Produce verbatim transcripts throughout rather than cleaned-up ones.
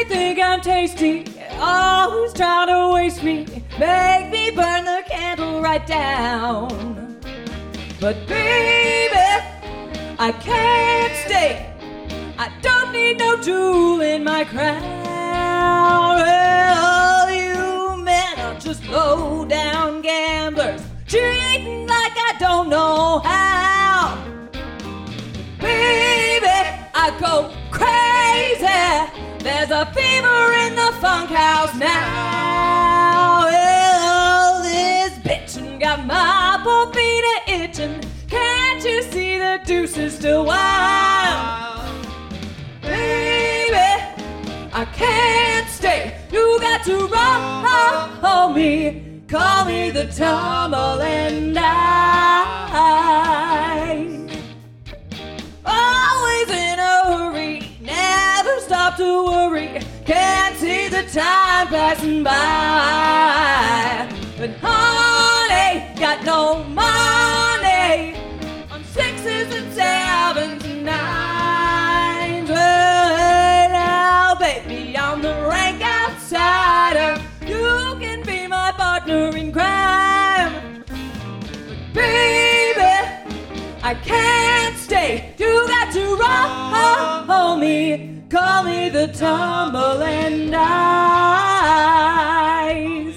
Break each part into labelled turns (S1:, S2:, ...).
S1: think I'm tasty, always trying to waste me, make me burn the candle right down. But baby, I can't stay, I don't need no jewel in my crown. Well, you men are just low down gamblers, cheating like I don't know how. Baby, I go crazy, there's a fever in the funk house now. Well, this bitchin' got my poor feet a-itchin', can't you see the deuce is still wild? Baby, I can't stay, you got to roll me, call me the tumbling dice. Always in a hurry, never stop to worry, can't see the time passing by. But honey, got no money on sixes and sevens and nines. Well, now baby, I'm the rank outsider, you can be my partner in crime. But baby, I can't stay, you got to roll me, call me the tumbling dice.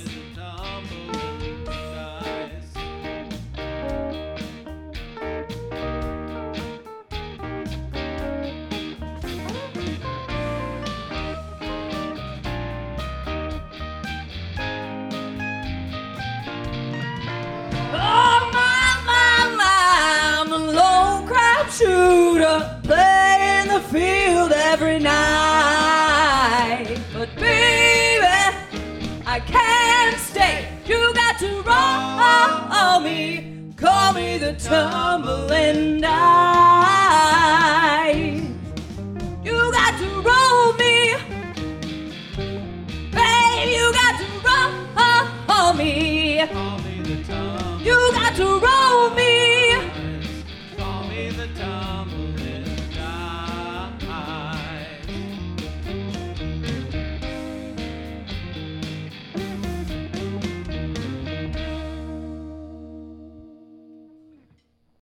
S1: Shooter, play in the field every night. But baby, I can't stay, you got to roll me, call me the tumbling dice.